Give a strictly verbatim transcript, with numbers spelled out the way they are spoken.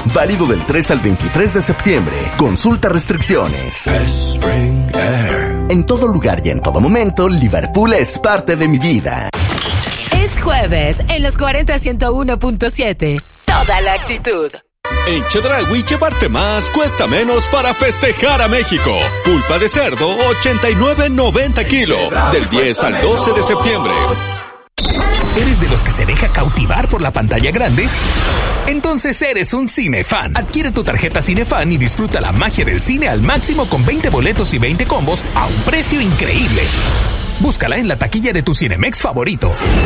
Válido del tres al veintitrés de septiembre. Consulta restricciones. Spring Air. En todo lugar y en todo momento, Liverpool es parte de mi vida. Es jueves en los cuarenta ciento uno punto siete. Toda la actitud. En Chedraui llevarte más cuesta menos para festejar a México. Pulpa de cerdo ochenta y nueve noventa kilo del diez al doce de septiembre. ¿Eres de los que se deja cautivar por la pantalla grande? Entonces eres un cinefan. Adquiere tu tarjeta Cinefan y disfruta la magia del cine al máximo con veinte boletos y veinte combos a un precio increíble. Búscala en la taquilla de tu Cinemex favorito.